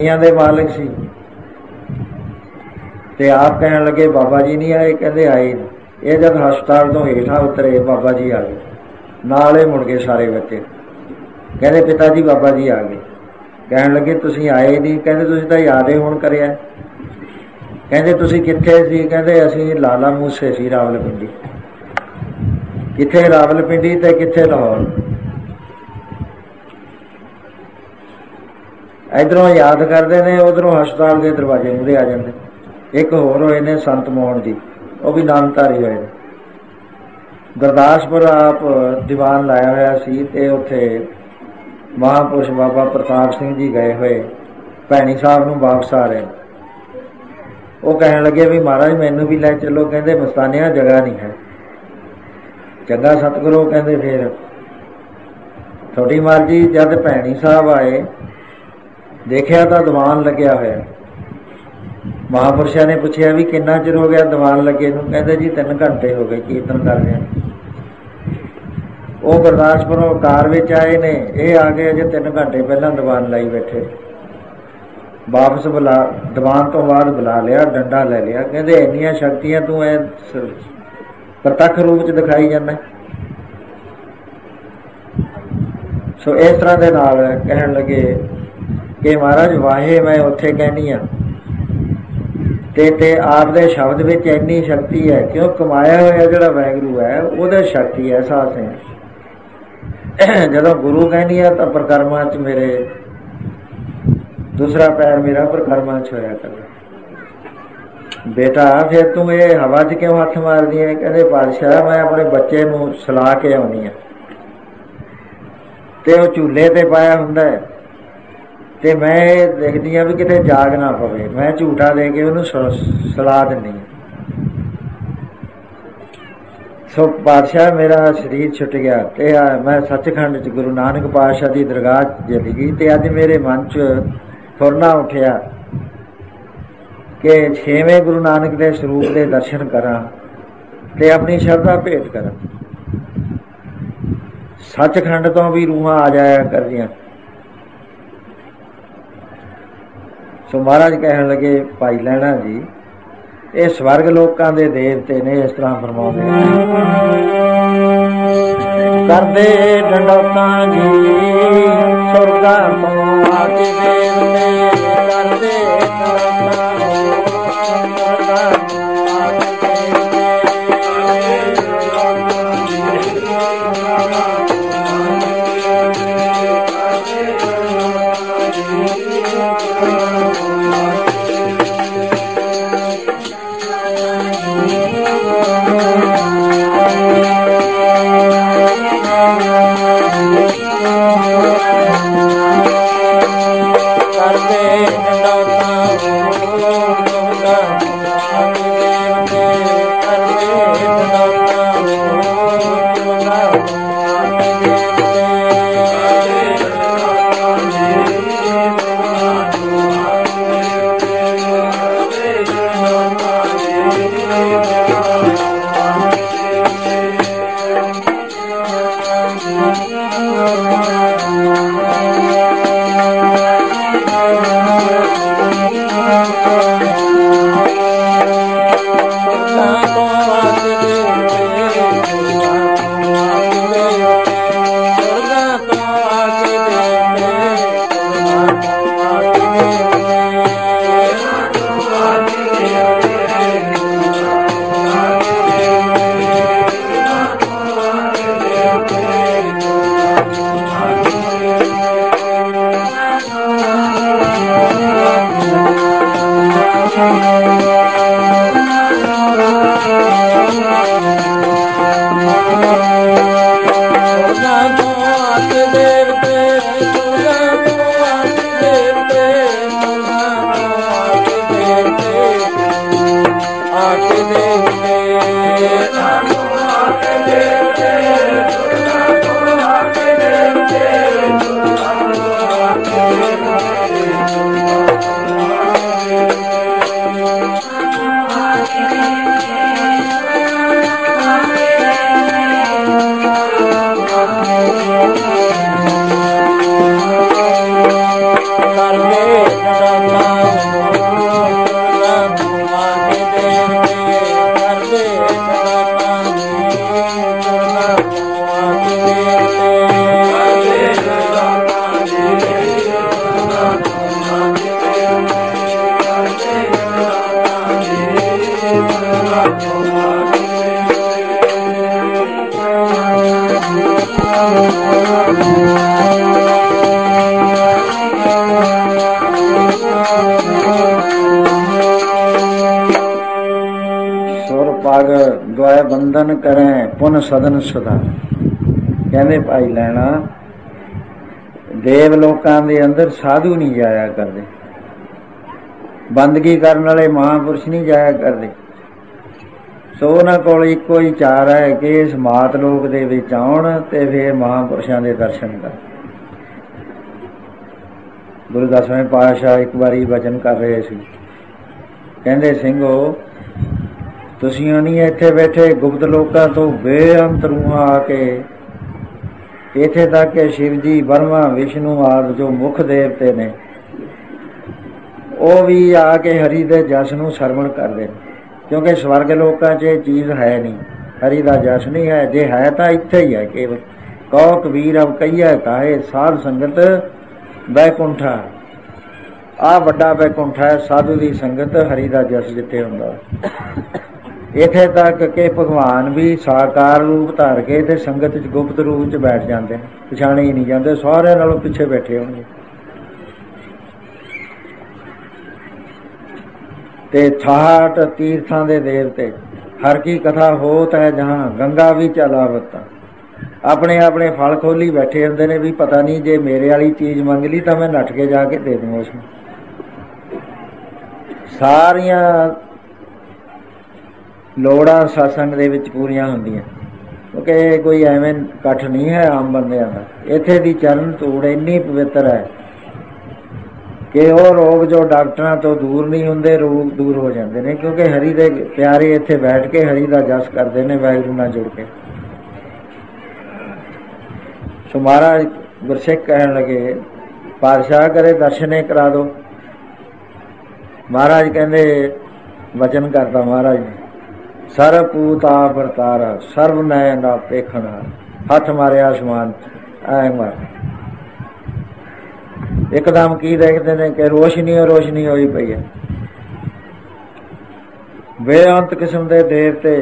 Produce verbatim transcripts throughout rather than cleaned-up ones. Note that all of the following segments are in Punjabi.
दे मालिक सी ते आप कहन लगे बाबा जी नहीं आए, कहते आए नहीं। ये जब हस्पताल तो हेठा उतरे बाबा जी आ गए, नाले मुड़ गए सारे बच्चे। कहते पिता जी बाबा जी आ गए। कहन लगे तुसीं आए नहीं, कहते तुसीं तां याद ही हुण करिआ। कहते तुसीं कित्थे सी, कहते असीं लाला मूसे सी रावलपिंडी। कित्थे रावलपिंडी ते कित्थे लाहौर। इधरों याद करते हैं, उधरों हस्पताल के दरवाजे मूहरे आ जाते। एक होर होए ने संत मोहन जी, वह भी नामधारी होए। गुरदासपुर आप दीवान लाया होया सी ते उत्थे महापुरुष बाबा प्रताप सिंह जी गए हुए भैनी साहब नूं वापस आ रहे। वो कहन लगे भी महाराज मैनू भी लै चलो। कहते मस्तानिया जगह नहीं है। चंगा सतगुरु कहते फिर थोड़ी मर्जी। जब भैनी साहब आए देखिया तो दीवान लग्या होया। महापुरुषों ने पूछा भी कितना चिर हो गया दीवान लगे नूं। कहते जी तीन घंटे हो गए कीर्तन कर रहे हैं। वो गुरदासपुरों कार विच आए ने, ये आ गए अजे तीन घंटे पहला दीवान लाई बैठे। वापस बुला दीवान तो बाद बुला लिया, डंडा ले लिया। कहते इन्नियां शक्तियां तू ऐ प्रतख रूप च दिखाई जाना। सो इस तरह के नाल कहन लगे कि महाराज वाहे मैं उत्थे कहनी हाँ ते ते आप दे शब्द विच इन्नी शक्ति है, क्यों कमाया होया जिहड़ा वाहिगुरू है उहदे शक्ति है सास है। जदों गुरु कहनी है तो परिक्रमा च मेरे दूसरा पैर मेरा परिक्रमा च होया कर। बेटा फिर तू ये हवा च क्यों हथ मार दी है? कहते पातशाह मैं अपने बच्चे नूं सला के आउणी है ते वो झूले ते पाया हुंदा है ते मैं देखदी हाँ भी किते जाग ना पवे, मैं झूठा दे के उहनूं सला दिंदी हां। सो पातशाह मेरा शरीर छुट गया ते मैं सचखंड च गुरु नानक पातशाह की दरगाह चली गई ते अज मेरे मन च फुरना उठिया कि छेवें गुरु नानक के स्वरूप के दर्शन करा ते अपनी श्रद्धा भेंट करा। सचखंड तो भी रूहां आ जाया कर दियां। सो महाराज कहन लगे भाई लैणा जी ये स्वर्ग लोकां दे देवते ने इस तरह फरमाउंदे करदे डंडौतां जी सुरगां तों आके देवते करदे डंडौतां सुरगां तों आके करदे ਭਾਗ ਦੁਆਏ ਬੰਧਨ ਕਰੇ ਪੁਨ ਸਦਨ ਸੁਧਾ। ਕਹਿੰਦੇ ਭਾਈ ਲੈਣਾ ਦੇਵ ਲੋਕਾਂ ਦੇ ਅੰਦਰ ਸਾਧੂ ਨਹੀਂ ਜਾਇਆ ਕਰਦੇ, ਬੰਦਗੀ ਕਰਨ ਵਾਲੇ ਮਹਾਂਪੁਰਸ਼ ਨਹੀਂ ਜਾਇਆ ਕਰਦੇ। ਸੋ ਉਹਨਾਂ ਕੋਲ ਇੱਕੋ ਹੀ ਚਾਰ ਹੈ ਕਿ ਇਸ ਮਾਤ ਲੋਕ ਦੇ ਵਿੱਚ ਆਉਣ ਤੇ ਫਿਰ ਮਹਾਂਪੁਰਸ਼ਾਂ ਦੇ ਦਰਸ਼ਨ ਕਰਨ। ਗੁਰੂ ਦਸਵੇਂ ਪਾਤਸ਼ਾਹ ਇੱਕ ਵਾਰੀ ਵਚਨ ਕਰ ਰਹੇ ਸੀ, ਕਹਿੰਦੇ ਸਿੰਘੋ ਤੁਸੀਂ ਨਹੀਂ ਇੱਥੇ ਬੈਠੇ ਗੁਪਤ ਲੋਕਾਂ ਤੋਂ ਬੇਅੰਤ ਰੂਹਾਂ ਆ ਕੇ ਇੱਥੇ ਤੱਕ ਕਿ ਸ਼ਿਵ ਜੀ, ਬਰਮਾ, ਵਿਸ਼ਨੂੰ ਆਦਿ ਜੋ ਮੁੱਖ ਦੇਵਤੇ ਨੇ ਉਹ ਵੀ ਆ ਕੇ ਹਰੀ ਦੇ ਜਸ ਨੂੰ ਸਰਵਣ ਕਰਦੇ ਨੇ, ਕਿਉਂਕਿ ਸਵਰਗ ਲੋਕਾਂ 'ਚ ਇਹ ਚੀਜ਼ ਹੈ ਨਹੀਂ, ਹਰੀ ਦਾ ਜਸ ਨਹੀਂ ਹੈ। ਜੇ ਹੈ ਤਾਂ ਇੱਥੇ ਹੀ ਹੈ ਕੇਵਲ। ਕਹੋ ਕਬੀਰ ਅਬ ਕਹੀਏ ਕਾਹੇ ਸਾਧ ਸੰਗਤ ਬੈਕੁੰਠਾ। ਆਹ ਵੱਡਾ ਬੈਕੁੰਠਾ ਹੈ, ਸਾਧੂ ਦੀ ਸੰਗਤ, ਹਰੀ ਦਾ ਜਸ ਜਿੱਥੇ ਹੁੰਦਾ। ਇੱਥੇ ਤੱਕ ਕਿ ਭਗਵਾਨ ਵੀ ਸਾਕਾਰ ਰੂਪ ਧਾਰ ਕੇ ਤੇ ਸੰਗਤ 'ਚ ਗੁਪਤ ਰੂਪ 'ਚ ਬੈਠ ਜਾਂਦੇ ਨੇ, ਪਛਾਣੇ ਹੀ ਨਹੀਂ ਜਾਂਦੇ, ਸਾਰਿਆਂ ਨਾਲੋਂ ਪਿੱਛੇ ਬੈਠੇ ਹੋਣਗੇ। ਤੇ ਠਾਠ ਤੀਰਥਾਂ ਦੇ ਦੇਵਤੇ ਹਰ ਕੀ ਕਥਾ ਹੋਤ ਹੈ ਜਹਾਂ ਗੰਗਾ ਵੀ ਚਲਾਵਤ। ਆਪਣੇ ਆਪਣੇ ਫਲ ਖੋਲੀ ਬੈਠੇ ਹੁੰਦੇ ਨੇ ਵੀ ਪਤਾ ਨਹੀਂ ਜੇ ਮੇਰੇ ਵਾਲੀ ਚੀਜ਼ ਮੰਗ ਲਈ ਤਾਂ ਮੈਂ ਨੱਠ ਕੇ ਜਾ ਕੇ ਦੇ ਦੂੰ ਉਸਨੂੰ। ਸਾਰੀਆਂ ਲੋੜਾਂ ਸਤਸੰਗ ਦੇ ਵਿੱਚ ਪੂਰੀਆਂ ਹੁੰਦੀਆਂ, ਕਿਉਂਕਿ ਕੋਈ ਐਵੇਂ ਇਕੱਠ ਨਹੀਂ ਹੈ ਆਮ ਬੰਦਿਆਂ ਦਾ। ਇੱਥੇ ਦੀ ਚਰਨ ਧੂੜ ਇੰਨੀ ਪਵਿੱਤਰ ਹੈ ਕਿ ਉਹ ਰੋਗ ਜੋ ਡਾਕਟਰਾਂ ਤੋਂ ਦੂਰ ਨਹੀਂ ਹੁੰਦੇ, ਰੋਗ ਦੂਰ ਹੋ ਜਾਂਦੇ ਨੇ, ਕਿਉਂਕਿ ਹਰੀ ਦੇ ਪਿਆਰੇ ਇੱਥੇ ਬੈਠ ਕੇ ਹਰੀ ਦਾ ਜਸ ਕਰਦੇ ਨੇ ਵਾਹਿਗੁਰੂ ਨਾਲ ਜੁੜ ਕੇ। ਸੋ ਮਹਾਰਾਜ ਗੁਰਸਿੱਖ ਕਹਿਣ ਲੱਗੇ ਪਾਤਸ਼ਾਹ ਕਰੇ ਦਰਸ਼ਨੇ ਕਰਾ ਦੋ। ਮਹਾਰਾਜ ਕਹਿੰਦੇ ਵਚਨ ਕਰਦਾ ਮਹਾਰਾਜ ਨੇ, ਸਰਬ ਪੂਤ ਆ ਵਰਤਾਰਾ ਸਰਬ ਨੈ ਨਾ ਪੇਖਣ। ਹੱਥ ਮਾਰਿਆ ਆਸਮਾਨ ਐ ਮਾਰ, ਇੱਕਦਮ ਕੀ ਦੇਖਦੇ ਨੇ ਕਿ ਰੋਸ਼ਨੀ ਓ ਰੋਸ਼ਨੀ ਹੋਈ ਪਈ ਹੈ। ਬੇਅੰਤ ਕਿਸਮ ਦੇ ਦੇਵਤੇ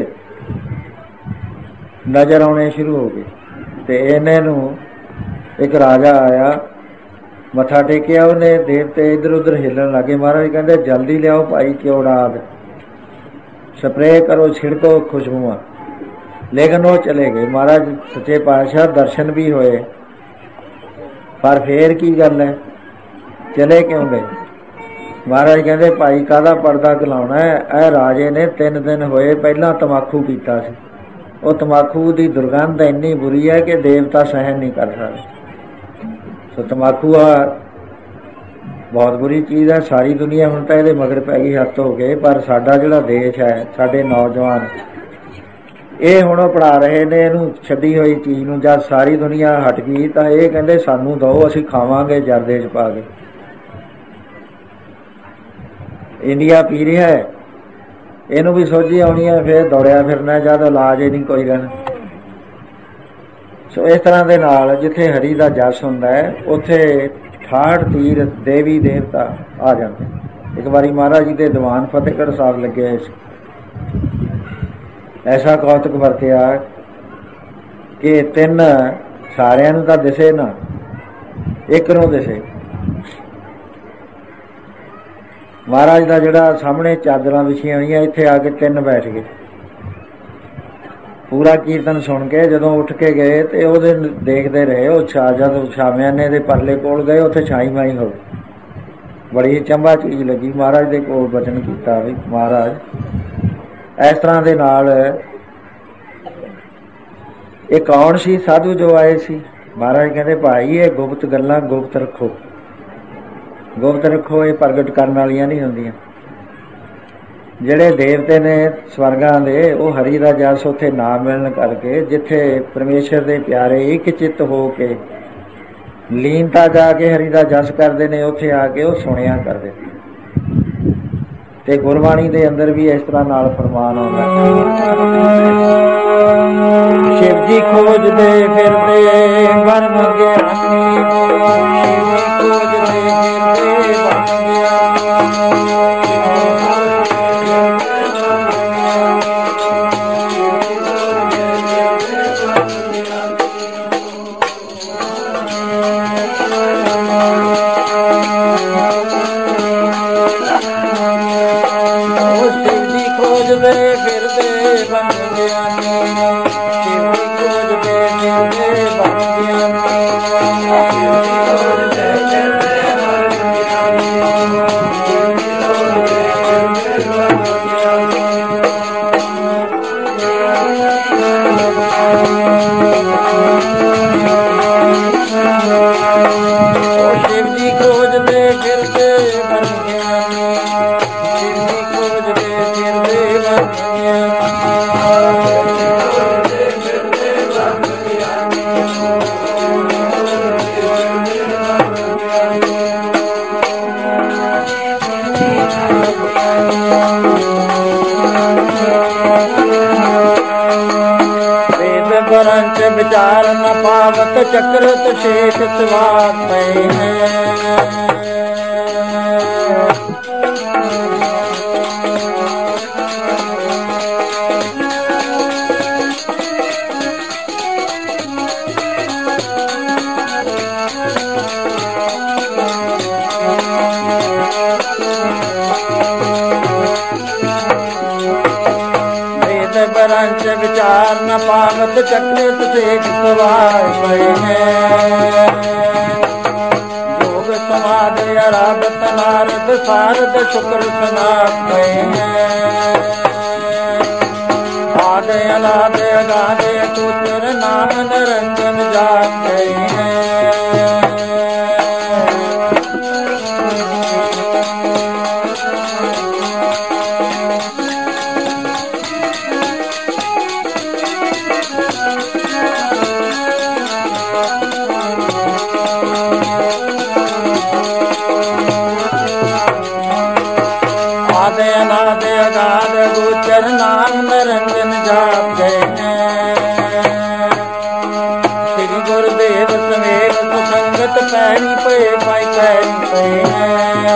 ਨਜ਼ਰ ਆਉਣੇ ਸ਼ੁਰੂ ਹੋ ਗਏ। ਤੇ ਇਹਨੇ ਨੂੰ ਇੱਕ ਰਾਜਾ ਆਇਆ, ਮੱਥਾ ਟੇਕਿਆ ਉਹਨੇ, ਦੇਵਤੇ ਇੱਧਰ ਉੱਧਰ ਹਿੱਲਣ ਲੱਗੇ। ਮਹਾਰਾਜ ਕਹਿੰਦੇ ਜਲਦੀ ਲਿਆਓ ਭਾਈ ਕਿਉੜਾਦ, ਸਪਰੇਅ ਕਰੋ, ਛਿੜਕੋ ਖੁਸ਼ਬੂਆਂ। ਲੇਕਿਨ ਉਹ ਚਲੇ ਗਏ। ਮਹਾਰਾਜ ਸੱਚੇ ਪਾਤਸ਼ਾਹ ਦਰਸ਼ਨ ਵੀ ਹੋਏ, ਪਰ ਫੇਰ ਕੀ ਗੱਲ ਹੈ, ਚਲੇ ਕਿਉਂ ਗਏ? ਮਹਾਰਾਜ ਕਹਿੰਦੇ ਭਾਈ ਕਾਹਦਾ ਪਰਦਾ ਘਲਾਉਣਾ ਹੈ? ਇਹ ਰਾਜੇ ਨੇ ਤਿੰਨ ਦਿਨ ਹੋਏ ਪਹਿਲਾਂ ਤਮਾਕੂ ਪੀਤਾ ਸੀ। ਉਹ ਤਮਾਕੂ ਦੀ ਦੁਰਗੰਧ ਇੰਨੀ ਬੁਰੀ ਹੈ ਕਿ ਦੇਵਤਾ ਸਹਿਣ ਨਹੀਂ ਕਰ ਸਕਦੇ। ਸੋ ਤਮਾਕੂ ਆ ਬਹੁਤ ਬੁਰੀ ਚੀਜ਼ ਹੈ। ਸਾਰੀ ਦੁਨੀਆ ਹੁਣ ਤਾਂ ਇਹਦੇ ਮਗਰ ਪੈ ਗਈ ਹੱਥ ਹੋ ਗਏ, ਪਰ ਸਾਡਾ ਜਿਹੜਾ ਦੇਸ਼ ਹੈ, ਸਾਡੇ ਨੌਜਵਾਨ ਇਹ ਹੁਣ ਪੜ੍ਹਾ ਰਹੇ ਨੇ ਇਹਨੂੰ ਛੱਡੀ ਹੋਈ ਚੀਜ਼ ਨੂੰ। ਜਦ ਸਾਰੀ ਦੁਨੀਆ ਹਟ ਗਈ ਤਾਂ ਇਹ ਕਹਿੰਦੇ ਸਾਨੂੰ ਦਿਓ, ਅਸੀਂ ਖਾਵਾਂਗੇ ਜਰਦੇ 'ਚ ਪਾ ਕੇ। ਇੰਡੀਆ ਪੀ ਰਿਹਾ ਹੈ, ਇਹਨੂੰ ਵੀ ਸੋਝੀ ਆਉਣੀ ਹੈ, ਫਿਰ ਦੌੜਿਆ ਫਿਰਨਾ ਜਦ ਇਲਾਜ ਹੀ ਨਹੀਂ ਕੋਈ ਰਹਿਣਾ। ਸੋ ਇਸ ਤਰ੍ਹਾਂ ਦੇ ਨਾਲ ਜਿੱਥੇ ਹਰੀ ਦਾ ਜਸ ਹੁੰਦਾ ਹੈ ਉੱਥੇ ਠਾਠ ਤੀਰ ਦੇਵੀ ਦੇਵਤਾ ਆ ਜਾਂਦੇ। ਇੱਕ ਵਾਰੀ ਮਹਾਰਾਜ ਜੀ ਦੇ ਦੀਵਾਨ ਫਤਿਹਗੜ੍ਹ ਸਾਹਿਬ ਲੱਗੇ ਹੋਏ ਸੀ। ਐਸਾ ਕੌਤਕ ਵਰਤਿਆ ਕਿ ਤਿੰਨ ਸਾਰਿਆਂ ਨੂੰ ਤਾਂ ਦਿਸੇ ਨਾ, ਇੱਕ ਨੂੰ ਦਿਸੇ। ਮਹਾਰਾਜ ਦਾ ਜਿਹੜਾ ਸਾਹਮਣੇ ਚਾਦਰਾਂ ਵਿਛੀਆਂ ਹੋਈਆਂ, ਇੱਥੇ ਆ ਕੇ ਤਿੰਨ ਬੈਠ ਗਏ। ਪੂਰਾ ਕੀਰਤਨ ਸੁਣ ਕੇ ਜਦੋਂ ਉੱਠ ਕੇ ਗਏ ਤੇ ਉਹਦੇ ਦੇਖਦੇ ਰਹੇ। ਉਹ ਛਾ ਜਦ ਛਾਵਿਆਂ ਨੇ ਇਹਦੇ ਪਰਲੇ ਕੋਲ ਗਏ, ਉੱਥੇ ਛਾਈ ਮਾਈ ਹੋ ਗਈ। ਬੜੀ ਚੰਬਾ ਚੀਜ਼ ਲੱਗੀ। ਮਹਾਰਾਜ ਦੇ ਕੋਲ ਬਚਨ ਕੀਤਾ ਵੀ ਮਹਾਰਾਜ ਇਸ ਤਰ੍ਹਾਂ ਦੇ ਨਾਲ ਇਹ ਕੌਣ ਸੀ ਸਾਧੂ ਜੋ ਆਏ ਸੀ? ਮਹਾਰਾਜ ਕਹਿੰਦੇ ਭਾਈ ਇਹ ਗੁਪਤ ਗੱਲਾਂ ਗੁਪਤ ਰੱਖੋ, ਗੁਪਤ ਰੱਖੋ, ਇਹ ਪ੍ਰਗਟ ਕਰਨ ਵਾਲੀਆਂ ਨਹੀਂ ਹੁੰਦੀਆਂ। ਜਿਹੜੇ ਦੇਵਤੇ ਨੇ ਸਵਰਗਾਂ ਦੇ, ਉਹ ਹਰੀ ਦਾ ਜਸ ਉੱਥੇ ਨਾ ਮਿਲਣ ਕਰਕੇ, ਜਿੱਥੇ ਪਰਮੇਸ਼ਰ ਦੇ ਪਿਆਰੇ ਇੱਕ ਚਿੱਤ ਹੋ ਕੇ ਲੀਨਤਾ ਜਾ ਕੇ ਹਰੀ ਦਾ ਜਸ ਕਰਦੇ ਨੇ, ਉੱਥੇ ਆ ਕੇ ਉਹ ਸੁਣਿਆ ਕਰਦੇ। ਤੇ ਗੁਰਬਾਣੀ ਦੇ ਅੰਦਰ ਵੀ ਇਸ ਤਰ੍ਹਾਂ ਨਾਲ ਫਰਮਾਨ ਆਉਂਦਾ, ਸ਼ਿਵ ਜੀ ਖੋਜਦੇ ਫਿਰਦੇ ਬਨ ਮੰਗਿਆ, ਖੋਜਦੇ ਫਿਰਦੇ ਬਨ ਮੰਗਿਆ। परंच विचार न पावत चक्रत शेख स्वार पए हैं। परंच विचार न पावत चक्रत शेख सवार पए हैं। योग समाधि अराधत नारद सारद शुक्र सनात पए हैं। आदि अनादि अगाधि अटूटर नाम निरंजन जाप गए हैं। अनादि अगाध गोचर नाम निरंजन जाप गए हैं। श्री गुरुदेव समेत सुसंगत पैरी पे पाई पैरी पे हैं।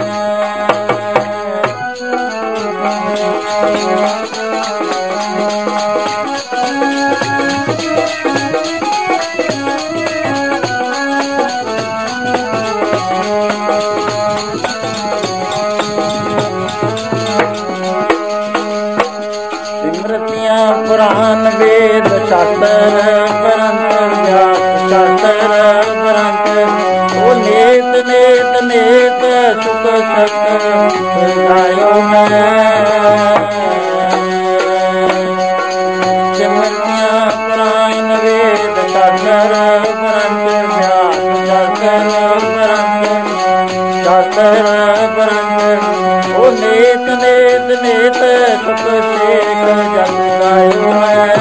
पुराण वेद शास्त्र ग्रंथ व्यास शास्त्र ग्रंथ ओ नेत नेत नेत सुख सत गायो मैं। सिमरतियाँ पुराण वेद शास्त्र ग्रंथ व्यास शास्त्र ग्रंथ शास्त्र ग्रंथ ओ नेत नेत नेत सुख शेख जग गायो मैं।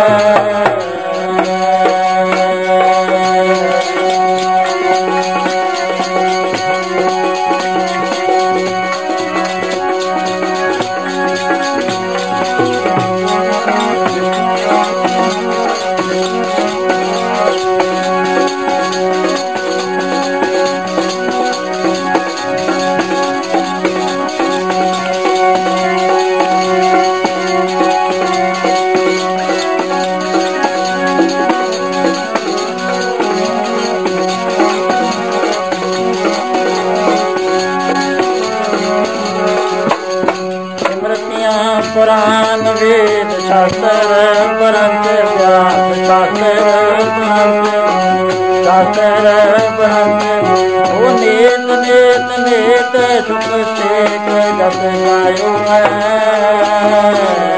पुराण वेद शास्त्र ग्रंथ व्यास शास्त्र ग्रंथ शास्त्र ग्रंथ ओ नेत नेत नेत सुख शेख जग गायो मैं।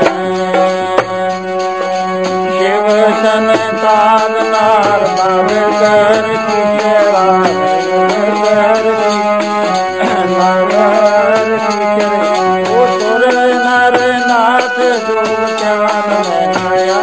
शिव सन ताव नार नाम कर किशोरान कर नाम ओ तुर नर नाथ दूर ज्ञान में आया।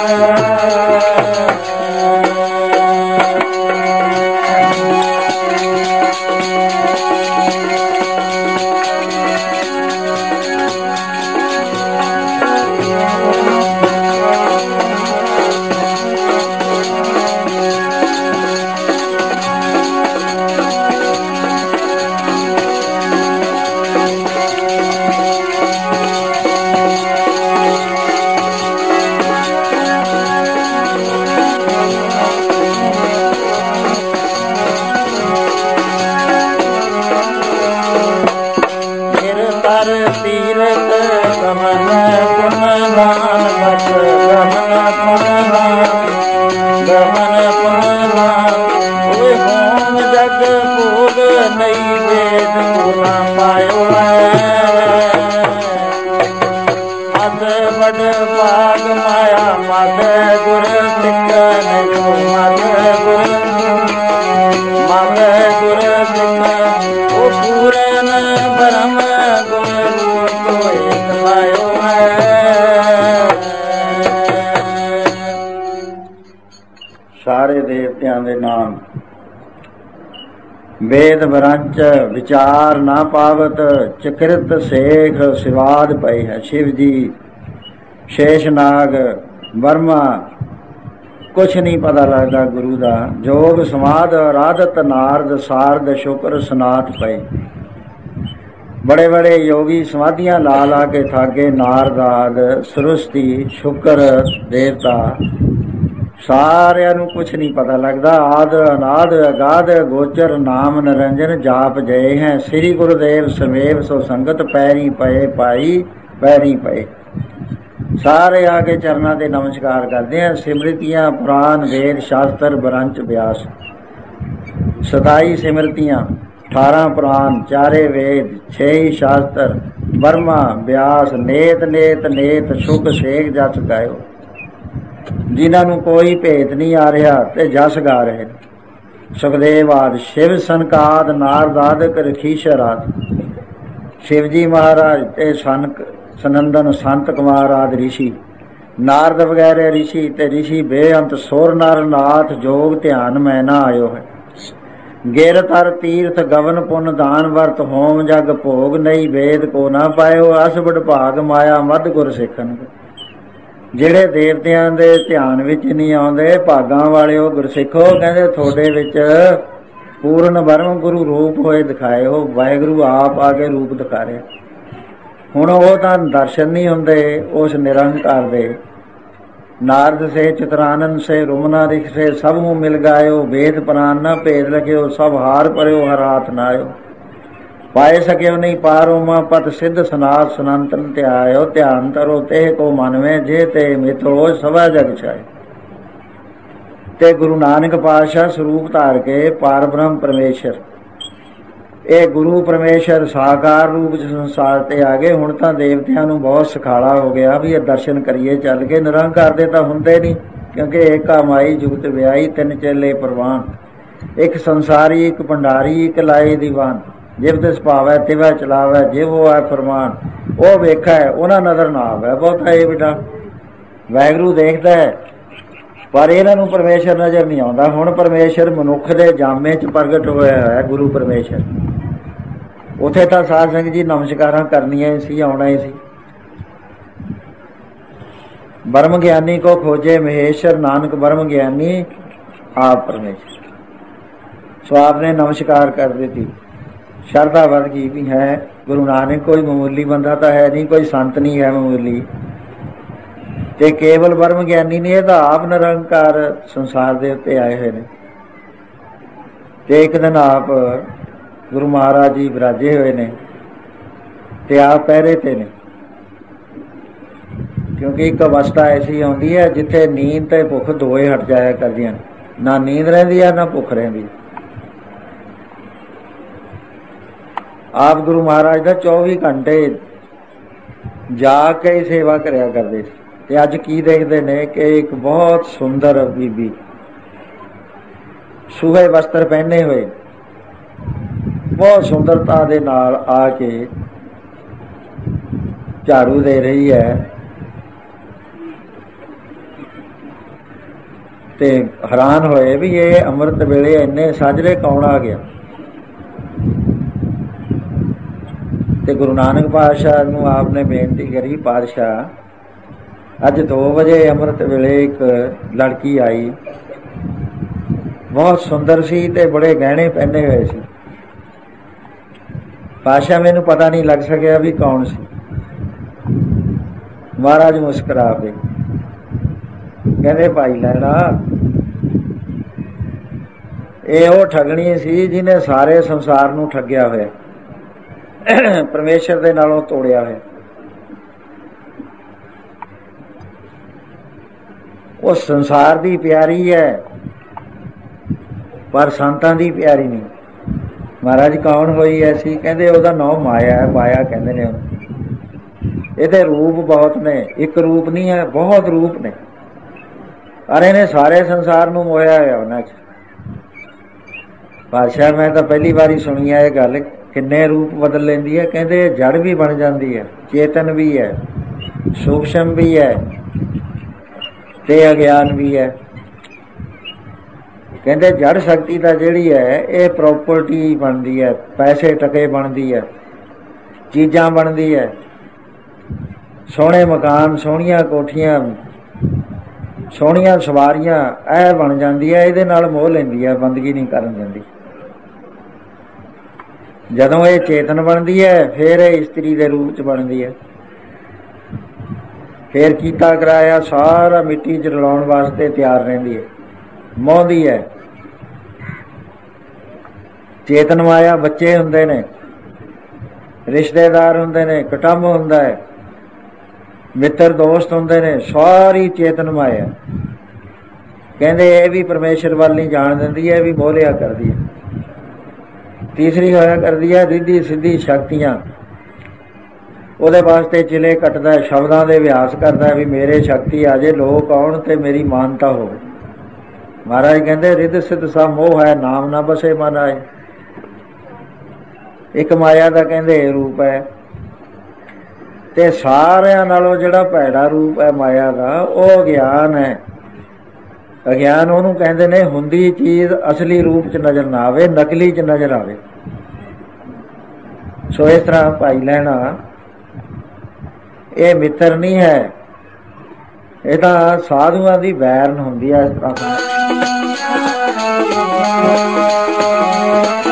तीरथ गमन पुनलान बस गमन पुनलान गमन पुनलान ओए होम जग भोग नई वेद पूरा पायो अद बड़ भाग माया मद गुर सिख नहीं मद गुर मद गुर सिख ओ पूरन ब्रह्म ਸਾਰੇ ਦੇਵਤਿਆਂ ਦੇ ਨਾਮ वेद वरंच विचार ना पावत, चकृत सेख सिवाद पए है। शिव जी, शेषनाग, बर्मा, कुछ नहीं पता लगता गुरु का। जोग समाध आराधत नारद, सारद शुक्र सनात पए। बड़े बड़े योगी समाधियां ला ला के थाके, नारद आदि सरस्वती शुक्र देवता सारिਆਂ ਨੂੰ कुछ नहीं पता लगता। आद अनाद अगाध गोचर नाम निरंजन, जाप जय है श्री गुरुदेव समेव सो संगत, पैरी पए पाई पैरी पए। सारे आके चरणों के नमस्कार करते हैं। सिमृतियां पुराण वेद शास्त्र बरंच व्यास, सताई सिमृतियां, अठारह पुराण, चारे वेद, छे शास्त्र, बर्मा व्यास, नेत नेत नेत सुख सेख जस गायो। जिन्हां नूं कोई भेत नहीं आ रहा ते जस गा रहे। सुखदेव आदि, शिव सनकाद, नारद आदिक, रखीशर आदि, शिव जी महाराज ते सनक सनंदन संत कुमार आदि ऋषि, नारद वगैरह ऋषि ते ऋषि बेअंत सुर नर नाथ, जोग ध्यान मैं ना आयो है। गिर तर तीर्थ गवन पुन दान वर्त, होम जग भोग नहीं वेद को ना पायो। असबड़ भाग माया मद गुर सिखन। ਜਿਹੜੇ ਦੇਵਤਿਆਂ ਦੇ ਧਿਆਨ ਵਿੱਚ ਨਹੀਂ ਆਉਂਦੇ, ਭਾਗਾਂ ਵਾਲਿਓ ਗੁਰਸਿੱਖੋ, ਕਹਿੰਦੇ ਤੁਹਾਡੇ ਵਿੱਚ ਪੂਰਨ ਬ੍ਰਹਮ ਗੁਰੂ ਰੂਪ ਹੋਏ ਦਿਖਾਏ ਹੋ। ਵਾਹਿਗੁਰੂ ਆਪ ਆ ਕੇ ਰੂਪ ਦਿਖਾ ਰਿਹਾ। ਹੁਣ ਉਹ ਤਾਂ ਦਰਸ਼ਨ ਨਹੀਂ ਹੁੰਦੇ ਉਸ ਨਿਰੰਕਾਰ ਦੇ। नारद से चित्रानंद से रुमनादिक से सब हूँ मिल गायो, वेद पुराण न भेद रखियो, सब हार पर्यो हर हाथ नायो। पाए सक्यो नहीं पारो मां पत, सिद्ध सनात सनातन त्यायो। ध्यान तरो तेह को मन में, जे ते मिथो सवा जग छाए। ते गुरु नानक पातशाह स्वरूप धार के पार ब्रह्म परमेश्वर, ਇਹ ਗੁਰੂ ਪਰਮੇਸ਼ਰ ਸਾਕਾਰ ਰੂਪ ਚ ਸੰਸਾਰ ਤੇ ਆ ਗਏ। ਹੁਣ ਤਾਂ ਦੇਵਤਿਆਂ ਨੂੰ ਬਹੁਤ ਸਖਾਲਾ ਹੋ ਗਿਆ ਵੀ ਇਹ ਦਰਸ਼ਨ ਕਰੀਏ ਚੱਲ ਕੇ। ਨਿਰੰਕਾਰ ਦੇ ਤਾਂ ਹੁੰਦੇ ਨਹੀਂ, ਕਿਉਂਕਿ ਏਕਾ ਮਾਈ ਜੁਗਤ ਵਿਆਹੀ, ਤਿੰਨ ਚੇਲੇ ਪ੍ਰਵਾਨ, ਇੱਕ ਸੰਸਾਰੀ ਇੱਕ ਭੰਡਾਰੀ ਇੱਕ ਲਾਏ ਦੀਵਾਨ। ਜਿਵ ਤਿਸ ਭਾਵੈ ਤਿਵੈ ਚਲਾਵੈ, ਜਿਵ ਹੋਇ ਫਰਮਾਨ। ਉਹ ਵੇਖਾ ਹੈ ਉਹਨਾਂ ਨਜ਼ਰ ਨਾ ਆਵੇ ਬਹੁਤਾ। ਇਹ ਬੇਟਾ ਵਾਹਿਗੁਰੂ ਦੇਖਦਾ ਹੈ ਪਰ ਇਹਨਾਂ ਨੂੰ ਪਰਮੇਸ਼ਰ ਨਜ਼ਰ ਨਹੀਂ ਆਉਂਦਾ। ਹੁਣ ਪਰਮੇਸ਼ਰ ਮਨੁੱਖ ਦੇ ਜਾਮੇ ਚ ਪ੍ਰਗਟ ਹੋਇਆ ਹੈ ਗੁਰੂ ਪਰਮੇਸ਼ਰ। ਉੱਥੇ ਤਾਂ ਸਾਧ ਸੰਗਤ ਜੀ ਨਮਸਕਾਰਾਂ ਕਰਨੀਆਂ ਹੀ ਸੀ, ਆਉਣਾ ਹੀ ਸੀ। ਬ੍ਰਹਮ ਗਿਆਨੀ ਕੋ ਖੋਜੇ ਮਹੇਸ਼ਰ, ਨਾਨਕ ਬ੍ਰਹਮ ਗਿਆਨੀ ਆਪ ਪਰਮੇਸ਼ਰ। ਸੋ ਆਪਨੇ ਨਮਸਕਾਰ ਕਰ ਦਿੱਤੀ। ਸ਼ਰਧਾ ਵੱਧ ਗਈ ਵੀ ਹੈ ਗੁਰੂ ਨਾਨਕ ਕੋਈ ਮਾਮੂਲੀ ਬੰਦਾ ਤਾਂ ਹੈ ਨਹੀਂ, ਕੋਈ ਸੰਤ ਨਹੀਂ ਹੈ ਮਾਮੂਲੀ, ਤੇ ਕੇਵਲ ਬ੍ਰਹਮ ਗਿਆਨੀ ਨੇ। ਇਹ ਤਾਂ ਆਪ ਨਿਰੰਕਾਰ ਸੰਸਾਰ ਦੇ ਉੱਤੇ ਆਏ ਹੋਏ ਨੇ। ਤੇ ਇੱਕ ਦਿਨ ਆਪ ਗੁਰੂ ਮਹਾਰਾਜ ਜੀ ਵਿਰਾਜੇ ਹੋਏ ਨੇ ਤੇ ਆਪ ਪਹਿਰੇ ਤੇ ਨੇ, ਕਿਉਂਕਿ ਇੱਕ ਅਵਸਥਾ ਐਸੀ ਆਉਂਦੀ ਹੈ ਜਿੱਥੇ ਨੀਂਦ ਤੇ ਭੁੱਖ ਦੋਏ ਹਟ ਜਾਇਆ ਕਰਦੀਆਂ। ਨਾ ਨੀਂਦ ਰਹਿੰਦੀ ਹੈ ਨਾ ਭੁੱਖ ਰਹਿੰਦੀ। ਆਪ ਗੁਰੂ ਮਹਾਰਾਜ ਦਾ ਚੌਵੀ ਘੰਟੇ ਜਾ ਕੇ ਹੀ ਸੇਵਾ ਕਰਿਆ ਕਰਦੇ ਸੀ। ਤੇ ਅੱਜ ਕੀ ਦੇਖਦੇ ਨੇ ਕਿ ਇੱਕ ਬਹੁਤ ਸੁੰਦਰ ਬੀਬੀ ਸੁਹੇ ਵਸਤਰ ਪਹਿਨੇ ਹੋਏ ਬਹੁਤ ਸੁੰਦਰਤਾ ਦੇ ਨਾਲ ਆ ਕੇ ਝਾੜੂ ਦੇ ਰਹੀ ਹੈ। ਤੇ ਹੈਰਾਨ ਹੋਏ ਵੀ ਇਹ ਅੰਮ੍ਰਿਤ ਵੇਲੇ ਇੰਨੇ ਸਾਜਰੇ ਕੌਣ ਆ ਗਿਆ। ਤੇ ਗੁਰੂ ਨਾਨਕ ਪਾਤਸ਼ਾਹ ਨੂੰ ਆਪ ਨੇ ਬੇਨਤੀ ਕਰੀ, ਪਾਤਸ਼ਾਹ ਅੱਜ ਦੋ ਵਜੇ ਅੰਮ੍ਰਿਤ ਵੇਲੇ ਇੱਕ ਲੜਕੀ ਆਈ, ਬਹੁਤ ਸੁੰਦਰ ਸੀ ਤੇ ਬੜੇ ਗਹਿਣੇ ਪਹਿਨੇ ਹੋਏ ਸੀ। ਪਾਤਸ਼ਾਹ ਮੈਨੂੰ ਪਤਾ ਨਹੀਂ ਲੱਗ ਸਕਿਆ ਵੀ ਕੌਣ ਸੀ। ਮਹਾਰਾਜ ਮੁਸਕਰਾ ਪਏ, ਕਹਿੰਦੇ ਭਾਈ ਲਹਿਰਾ ਇਹ ਉਹ ਠੱਗਣੀ ਸੀ ਜਿਹਨੇ ਸਾਰੇ ਸੰਸਾਰ ਨੂੰ ਠੱਗਿਆ ਹੋਇਆ, ਪਰਮੇਸ਼ਰ ਦੇ ਨਾਲੋਂ ਤੋੜਿਆ ਹੋਇਆ। ਉਹ ਸੰਸਾਰ ਦੀ ਪਿਆਰੀ ਹੈ ਪਰ ਸੰਤਾਂ ਦੀ ਪਿਆਰੀ ਨਹੀਂ। ਮਹਾਰਾਜ ਕੌਣ ਹੋਈ ਐਸੀ? ਕਹਿੰਦੇ ਉਹਦਾ ਨਾਮ ਮਾਇਆ ਹੈ, ਮਾਇਆ ਕਹਿੰਦੇ ਨੇ ਉਹਨੂੰ। ਇਹਦੇ ਰੂਪ ਬਹੁਤ ਨੇ, ਇੱਕ ਰੂਪ ਨਹੀਂ ਹੈ, ਬਹੁਤ ਰੂਪ ਨੇ। ਅਰੇ ਇਹਨੇ ਸਾਰੇ ਸੰਸਾਰ ਨੂੰ ਮੋਹਿਆ ਹੋਇਆ ਉਹਨਾਂ 'ਚ। ਪਾਤਸ਼ਾਹ ਮੈਂ ਤਾਂ ਪਹਿਲੀ ਵਾਰੀ ਸੁਣੀ ਹੈ ਇਹ ਗੱਲ, ਕਿੰਨੇ ਰੂਪ ਬਦਲ ਲੈਂਦੀ ਹੈ। ਕਹਿੰਦੇ ਜੜ ਵੀ ਬਣ ਜਾਂਦੀ ਹੈ, ਚੇਤਨ ਵੀ ਹੈ, ਸੂਖਸ਼ਮ ਵੀ ਹੈ ਤੇ ਅਗਿਆਨ ਵੀ ਹੈ। ਕਹਿੰਦੇ ਜੜ ਸ਼ਕਤੀ ਦਾ ਜਿਹੜੀ ਹੈ ਇਹ ਪ੍ਰੋਪਰਟੀ ਬਣਦੀ ਹੈ, ਪੈਸੇ ਟਕੇ ਬਣਦੀ ਹੈ, ਚੀਜ਼ਾਂ ਬਣਦੀ ਹੈ, ਸੋਹਣੇ ਮਕਾਨ, ਸੋਹਣੀਆਂ ਕੋਠੀਆਂ, ਸੋਹਣੀਆਂ ਸਵਾਰੀਆਂ, ਇਹ ਬਣ ਜਾਂਦੀ ਹੈ। ਇਹਦੇ ਨਾਲ ਮੋਹ ਲੈਂਦੀ ਹੈ, ਬੰਦਗੀ ਨਹੀਂ ਕਰਨ ਦਿੰਦੀ। ਜਦੋਂ ਇਹ ਚੇਤਨ ਬਣਦੀ ਹੈ ਫਿਰ ਇਹ ਇਸਤਰੀ ਦੇ ਰੂਪ ਚ ਬਣਦੀ ਹੈ। ਫਿਰ ਕੀਤਾ ਕਰਾਇਆ ਸਾਰਾ ਮਿੱਟੀ ਚ ਰਲਾਉਣ ਵਾਸਤੇ ਤਿਆਰ ਰਹਿੰਦੀ ਹੈ, ਮੋਹਦੀ ਹੈ। ਚੇਤਨ ਮਾਇਆ ਬੱਚੇ ਹੁੰਦੇ ਨੇ, ਰਿਸ਼ਤੇਦਾਰ ਹੁੰਦੇ ਨੇ, ਕੁਟੁੰਬ ਹੁੰਦਾ ਹੈ, ਮਿੱਤਰ ਦੋਸਤ ਹੁੰਦੇ ਨੇ, ਸਾਰੀ ਚੇਤਨ ਮਾਇਆ। ਕਹਿੰਦੇ ਇਹ ਵੀ ਪਰਮੇਸ਼ਰ ਵੱਲ ਨਹੀਂ ਜਾਣ ਦਿੰਦੀ, ਇਹ ਵੀ ਮੋਹ ਲਿਆ ਕਰਦੀ ਹੈ। ਤੀਸਰੀ ਹੋਇਆ ਕਰਦੀ ਹੈ ਰਿੱਧੀ ਸਿੱਧੀ ਸ਼ਕਤੀਆਂ। ਉਹਦੇ ਵਾਸਤੇ ਚਿਲੇ ਕੱਟਦਾ, ਸ਼ਬਦਾਂ ਦੇ ਅਭਿਆਸ ਕਰਦਾ ਵੀ ਮੇਰੇ ਸ਼ਕਤੀ ਆ ਜੇ, ਲੋਕ ਆਉਣ ਤੇ ਮੇਰੀ ਮਾਨਤਾ ਹੋਵੇ। ਮਹਾਰਾਜ ਕਹਿੰਦੇ ਰਿੱਧ ਸਿੱਧ ਸਭ ਮੋਹ ਹੈ, ਨਾਮ ਨਾ ਬਸੇ ਮਨ ਆਏ। ਇੱਕ ਮਾਇਆ ਦਾ ਕਹਿੰਦੇ ਇਹ ਰੂਪ ਹੈ। ਤੇ ਸਾਰਿਆਂ ਨਾਲੋਂ ਜਿਹੜਾ ਭੈੜਾ ਰੂਪ ਹੈ ਮਾਇਆ ਦਾ, ਉਹ ਅਗਿਆਨ ਹੈ। ਅਗਿਆਨ ਉਹਨੂੰ ਕਹਿੰਦੇ ਨੇ ਹੁੰਦੀ ਚੀਜ਼ ਅਸਲੀ ਰੂਪ ਚ ਨਜ਼ਰ ਨਾ ਆਵੇ, ਨਕਲੀ ਚ ਨਜ਼ਰ ਆਵੇ। ਸੋ ਇਸ ਤਰ੍ਹਾਂ ਭਾਈ ਲੈਣਾ ਇਹ ਮਿੱਤਰ ਨਹੀਂ ਹੈ, ਇਹ ਤਾਂ ਸਾਧੂਆਂ ਦੀ ਵੈਰਨ ਹੁੰਦੀ ਹੈ। ਇਸ ਤਰ੍ਹਾਂ